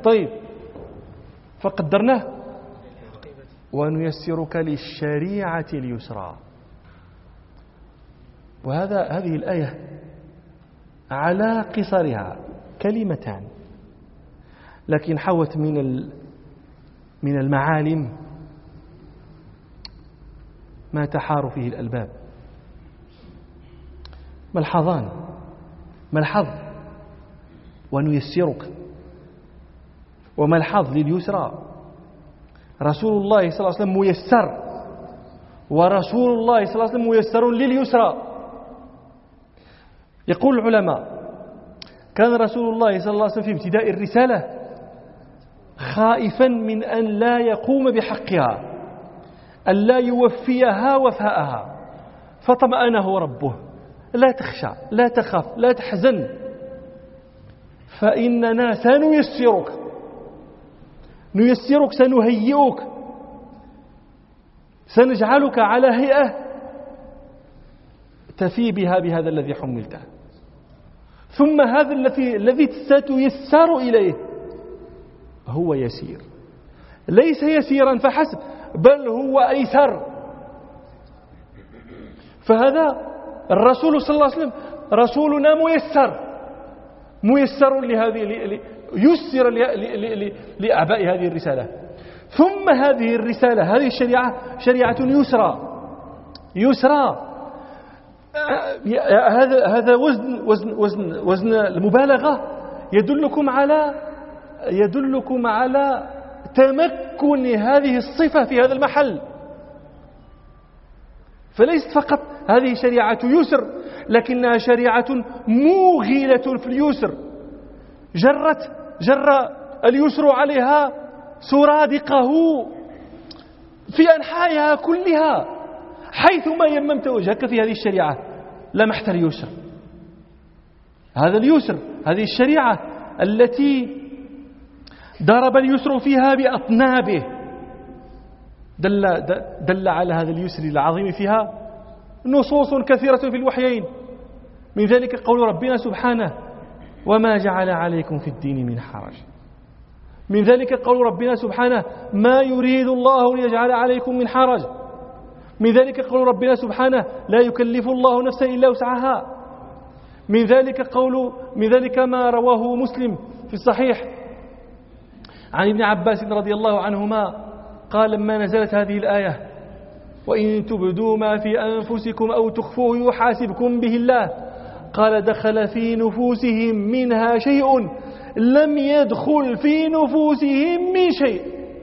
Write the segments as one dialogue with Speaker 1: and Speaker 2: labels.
Speaker 1: طيب فقدرناه ونيسرك للشريعة اليسرى. هذه الآية على قصرها كلمتان لكن حوت من المعالم ما تحار فيه الألباب. ملحظان: ملحظ ونيسرك، وملحظ لليسرى. رسول الله صلى الله عليه وسلم ميسر، ورسول الله صلى الله عليه وسلم ميسر لليسرى. يقول العلماء: كان رسول الله صلى الله عليه وسلم في ابتداء الرسالة خائفا من أن لا يقوم بحقها، أن لا يوفيها وفاءها، فطمأنه ربه: لا تخشى، لا تخاف، لا تحزن، فإننا نيسرك، سنهيئك، سنجعلك على هيئة تفي بها بهذا الذي حملته. ثم هذا الذي ستيسر إليه هو يسير، ليس يسيرا فحسب، بل هو أيسر. فهذا الرسول صلى الله عليه وسلم رسولنا ميسر لهذه، يسر لأعباء هذه الرسالة. ثم هذه الرسالة، هذه الشريعة شريعة يسرى. هذا وزن المبالغة يدلكم على تمكن هذه الصفة في هذا المحل. فليست فقط هذه شريعة يسر، لكنها شريعة موغلة في اليسر، جر اليسر عليها سرادقه في أنحائها كلها. حيثما يممت وجهك في هذه الشريعة لمحت اليسر. هذا اليسر، هذه الشريعة التي ضرب اليسر فيها بأطنابه، دل على هذا اليسر العظيم فيها نصوص كثيرة في الوحيين. من ذلك قول ربنا سبحانه: وما جعل عليكم في الدين من حرج. من ذلك قول ربنا سبحانه: ما يريد الله ليجعل عليكم من حرج. من ذلك قول ربنا سبحانه: لا يكلف الله نفسا إلا وسعها. من ذلك ما رواه مسلم في الصحيح عن ابن عباس رضي الله عنهما قال: لما نزلت هذه الآية: وإن تبدوا ما في أنفسكم أو تخفوه يحاسبكم به الله، قال: دخل في نفوسهم منها شيء لم يدخل في نفوسهم من شيء.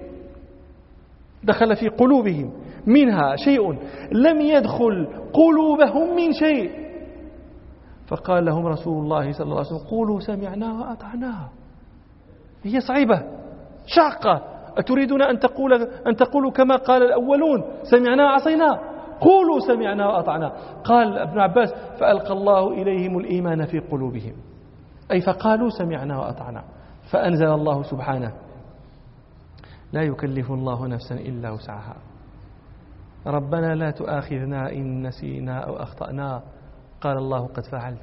Speaker 1: دخل في قلوبهم منها شيء لم يدخل قلوبهم من شيء. فقال لهم رسول الله صلى الله عليه وسلم: قولوا سمعنا وأطعنا. هي صعبة شاقة، أتريدون أن تقولوا كما قال الأولون: سمعنا وعصينا؟ قولوا سمعنا وأطعنا. قال ابن عباس: فألقى الله إليهم الإيمان في قلوبهم، أي فقالوا سمعنا وأطعنا. فأنزل الله سبحانه: لا يكلف الله نفسا إلا وسعها، ربنا لا تؤاخذنا إن نسينا أو أخطأنا، قال الله: قد فعلت.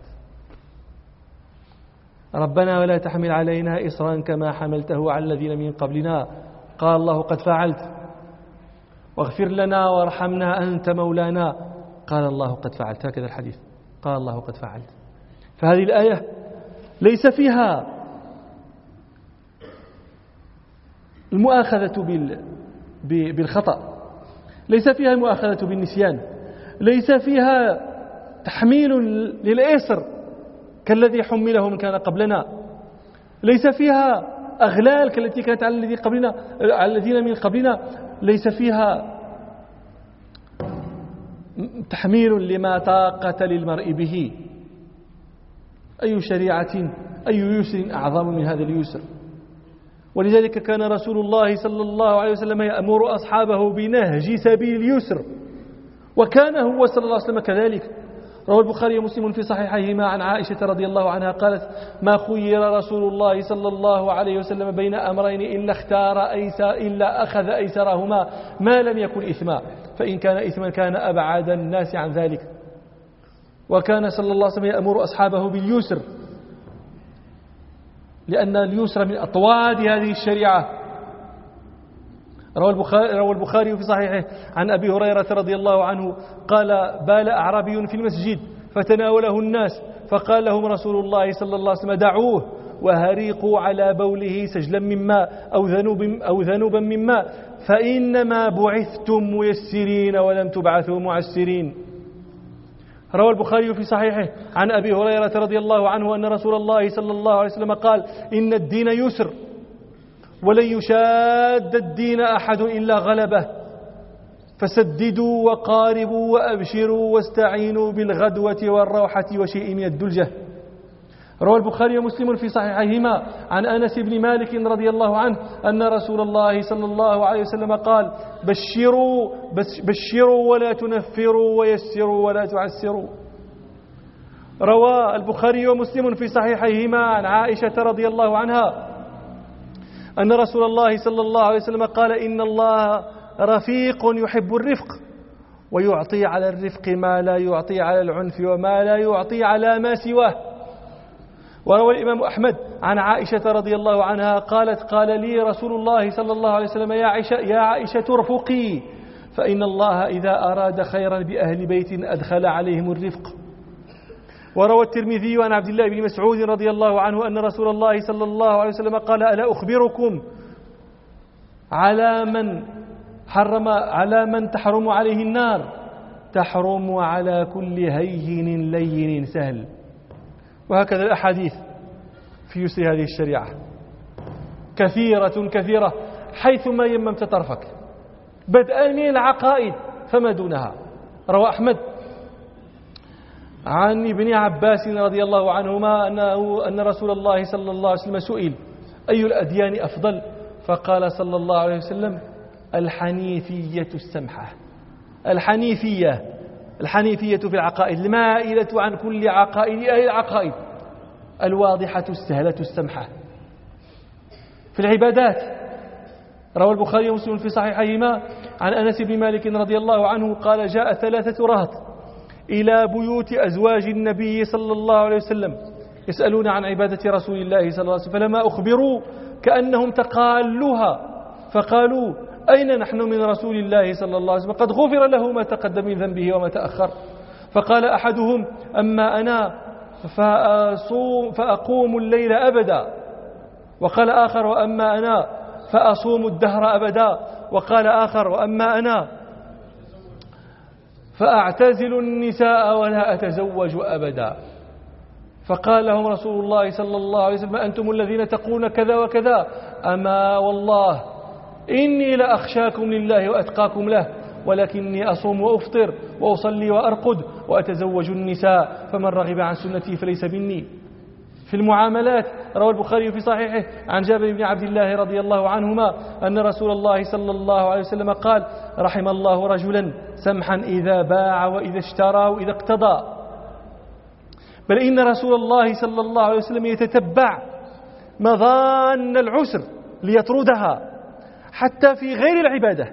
Speaker 1: ربنا ولا تحمل علينا إصرا كما حملته على الذين من قبلنا، قال الله: قد فعلت. واغفر لنا وارحمنا أنت مولانا، قال الله: قد فعلت. هكذا الحديث، قال الله: قد فعلت. فهذه الآية ليس فيها المؤاخذة بالخطأ، ليس فيها المؤاخذة بالنسيان، ليس فيها تحميل للإسر كالذي حمله من كان قبلنا، ليس فيها أغلال كالتي كانت على الذين من قبلنا، ليس فيها تحميل لما طاقة للمرء به. أي شريعة، أي يسر أعظم من هذا اليسر؟ ولذلك كان رسول الله صلى الله عليه وسلم يأمر أصحابه بنهج سبيل اليسر، وكان هو صلى الله عليه وسلم كذلك. روى البخاري ومسلم في صحيحيهما عن عائشة رضي الله عنها قالت: ما خير رسول الله صلى الله عليه وسلم بين أمرين إلا أخذ أيسرهما ما لم يكن إثما، فإن كان إثما كان أبعد الناس عن ذلك. وكان صلى الله عليه وسلم يأمر أصحابه باليسر، لأن اليسر من أطواد هذه الشريعة. روى البخاري في صحيحه عن أبي هريرة رضي الله عنه قال: بال أعرابي في المسجد فتناوله الناس، فقال لهم رسول الله صلى الله عليه وسلم: دعوه وهريقوا على بوله سجلا من ماء أو ذنوبا من ماء، فإنما بعثتم ميسرين ولم تبعثوا معسرين. روى البخاري في صحيحه عن أبي هريرة رضي الله عنه أن رسول الله صلى الله عليه وسلم قال: إن الدين يسر ولن يشاد الدين أحد إلا غلبه، فسددوا وقاربوا وأبشروا واستعينوا بالغدوة والروحة وشيء من الدلجة. روى البخاري ومسلم في صحيحيهما عن أنس بن مالك رضي الله عنه أن رسول الله صلى الله عليه وسلم قال: بشروا ولا تنفروا ويسروا ولا تعسروا. روى البخاري ومسلم في صحيحيهما عن عائشة رضي الله عنها أن رسول الله صلى الله عليه وسلم قال: إن الله رفيق يحب الرفق، ويعطي على الرفق ما لا يعطي على العنف وما لا يعطي على ما سواه. وروى الإمام أحمد عن عائشة رضي الله عنها قالت: قال لي رسول الله صلى الله عليه وسلم: يا عائشة ارفقي، فإن الله إذا أراد خيرا بأهل بيت أدخل عليهم الرفق. وروى الترمذي عن عبد الله بن مسعود رضي الله عنه أن رسول الله صلى الله عليه وسلم قال: ألا أخبركم على من تحرم عليه النار؟ تحرم على كل هين لين سهل. وهكذا الأحاديث في يسر هذه الشريعة كثيرة حيثما يممت طرفك، بدءا من العقائد فما دونها. روى أحمد عن ابن عباس رضي الله عنهما أن رسول الله صلى الله عليه وسلم سئل: أي الأديان أفضل؟ فقال صلى الله عليه وسلم: الحنيفية السمحة. الحنيفية في العقائد، المائلة عن كل عقائد أهل العقائد، الواضحة السهلة السمحة. في العبادات روى البخاري ومسلم في صحيحيهما عن أنس بن مالك رضي الله عنه قال: جاء 3 رهط إلى بيوت أزواج النبي صلى الله عليه وسلم يسألون عن عبادة رسول الله صلى الله عليه وسلم، فلما أخبروا كأنهم تقالوها، فقالوا: أين نحن من رسول الله صلى الله عليه وسلم؟ قد غفر له ما تقدم من ذنبه وما تأخر. فقال أحدهم: أما أنا فأقوم الليل أبدا. وقال آخر: وأما أنا فأصوم الدهر أبدا. وقال آخر: وأما أنا فأعتزل النساء ولا أتزوج أبدا. فقال لهم رسول الله صلى الله عليه وسلم: أنتم الذين تقولون كذا وكذا، أما والله إني لأخشاكم لله وأتقاكم له، ولكني أصوم وأفطر وأصلي وأرقد وأتزوج النساء، فمن رغب عن سنتي فليس مني. في المعاملات روى البخاري في صحيحه عن جابر بن عبد الله رضي الله عنهما أن رسول الله صلى الله عليه وسلم قال: رحم الله رجلا سمحا إذا باع وإذا اشترى وإذا اقتضى. بل إن رسول الله صلى الله عليه وسلم يتتبع مظان العسر ليطردها حتى في غير العبادة.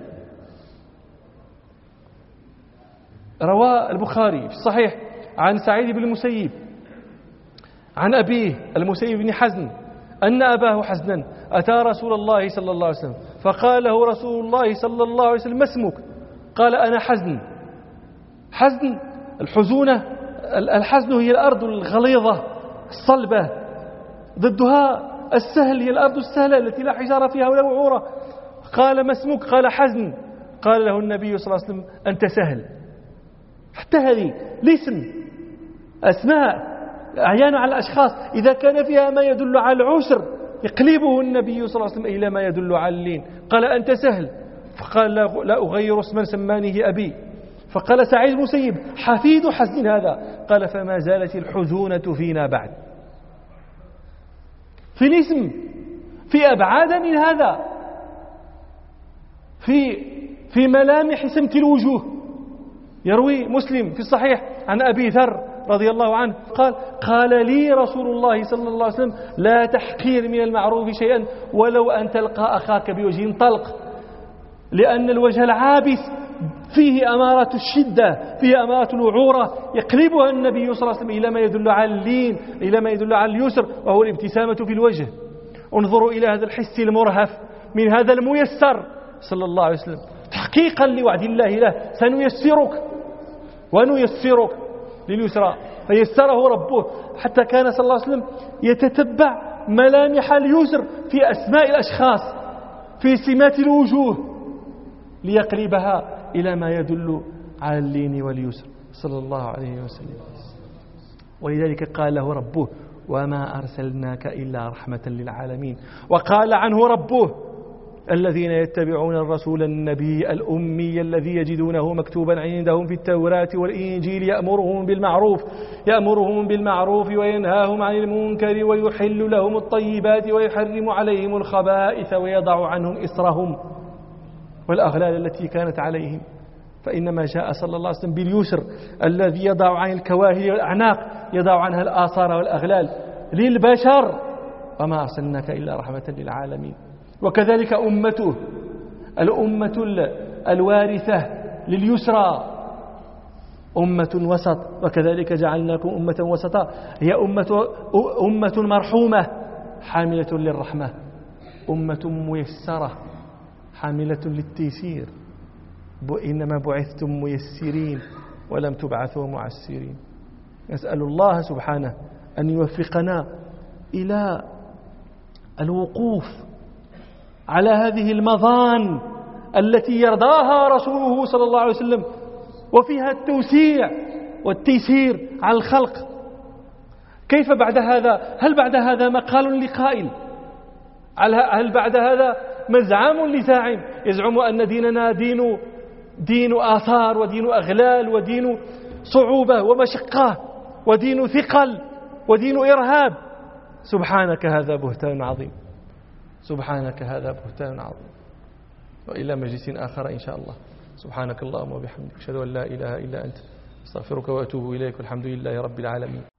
Speaker 1: روى البخاري في الصحيح عن سعيد بن المسيب عن أبيه المسيب بن حزن أن أباه حزنا أتى رسول الله صلى الله عليه وسلم فقال له رسول الله صلى الله عليه وسلم: ما اسمك؟ قال: أنا حزن. حزن الحزونة، الحزن هي الأرض الغليظة الصلبة، ضدها السهل هي الأرض السهلة التي لا حجارة فيها ولا وعورة. قال: ما اسمك؟ قال: حزن. قال له النبي صلى الله عليه وسلم: أنت سهل. حتى هذه الاسم، أسماء أعيان على الأشخاص إذا كان فيها ما يدل على العسر يقلبه النبي صلى الله عليه وسلم إلى ما يدل على اللين. قال: أنت سهل. فقال: لا أغير اسما سمانيه أبي. فقال سعيد بن المسيب: حفيد حزن هذا. قال: فما زالت الحزونة فينا بعد. في الاسم، في أبعاد من هذا، في ملامح سمت الوجوه. يروي مسلم في الصحيح عن أبي ذر رضي الله عنه قال لي رسول الله صلى الله عليه وسلم: لا تحقير من المعروف شيئا ولو أن تلقى أخاك بوجه طلق، لأن الوجه العابس فيه أمارة الشدة، فيه أمارة الوعورة، يقلبها النبي صلى الله عليه وسلم إلى ما يدل على اللين، إلى ما يدل على اليسر، وهو الابتسامة في الوجه. انظروا إلى هذا الحس المرهف من هذا الميسر صلى الله عليه وسلم تحقيقا لوعد الله له: سنيسرك ونيسرك لليسرى. فيسره ربه حتى كان صلى الله عليه وسلم يتتبع ملامح اليسر في أسماء الأشخاص، في سمات الوجوه، ليقلبها إلى ما يدل على اللين واليسر صلى الله عليه وسلم. ولذلك قال له ربه: وما أرسلناك إلا رحمة للعالمين. وقال عنه ربه: الذين يتبعون الرسول النبي الأمي الذي يجدونه مكتوبا عندهم في التوراة والإنجيل يأمرهم بالمعروف وينهاهم عن المنكر ويحل لهم الطيبات ويحرم عليهم الخبائث ويضع عنهم إصرهم والأغلال التي كانت عليهم. فإنما جاء صلى الله عليه وسلم باليسر الذي يضع عن الكواهل والأعناق، يضع عنها الآثار والأغلال للبشر. وما أرسلناك إلا رحمة للعالمين. وكذلك أمته، الأمة الوارثة لليسرى، أمة وسط. وكذلك جعلناكم أمة وسطا، هي أمة مرحومة حاملة للرحمة، أمة ميسرة حاملة للتيسير. إنما بعثتم ميسرين ولم تبعثوا معسرين. نسأل الله سبحانه أن يوفقنا إلى الوقوف على هذه المظان التي يرضاها رسوله صلى الله عليه وسلم، وفيها التوسيع والتيسير على الخلق. كيف بعد هذا؟ هل بعد هذا مقال لقائل؟ هل بعد هذا مزعم لزاعم يزعم أن ديننا دين آثار ودين أغلال ودين صعوبة ومشقة ودين ثقل ودين إرهاب؟ سبحانك هذا بهتان عظيم، سبحانك هذا بهتان عظيم. وإلى مجلس آخر إن شاء الله. سبحانك اللهم وبحمدك، أشهد أن لا إله إلا أنت، أستغفرك وأتوب إليك، والحمد لله رب العالمين.